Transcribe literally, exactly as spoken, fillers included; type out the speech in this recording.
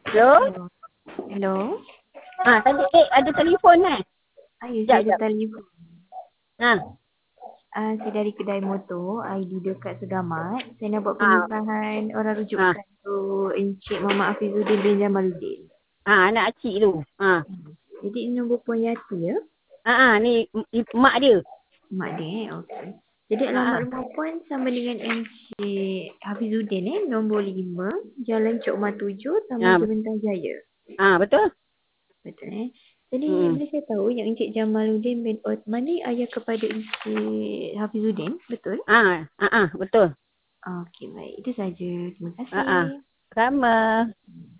Hello? Hello. Hello. Ha, tadi eh ada telefon kan? Ah, ya, Jap, saya ada jap. telefon. Ha. Ah, saya dari kedai motor, I D dekat Segamat. Saya nak buat Ha. pernikahan orang Ha. rujukan untuk Encik Muhammad Hafizuddin bin Jamaluddin. Ha, anak acik tu. Ha. Jadi ini nombor puan Yati ya? Ha, ha ni i- mak dia. Mak dia eh, okey. Jadi Ha, ha. alamat rumah puan sama dengan Encik Hafizuddin eh, nombor lima, Jalan Cok Mah tujuh, Taman Ha, Terbentang Jaya. ha betul? Betul eh? Jadi Hmm. boleh saya tahu yang Encik Jamaluddin bin Osman ni ayah kepada Encik Hafizuddin, betul? Ha, ha, ha betul. Okey, baik. Itu saja. Terima Ha, ha. kasih. Sama.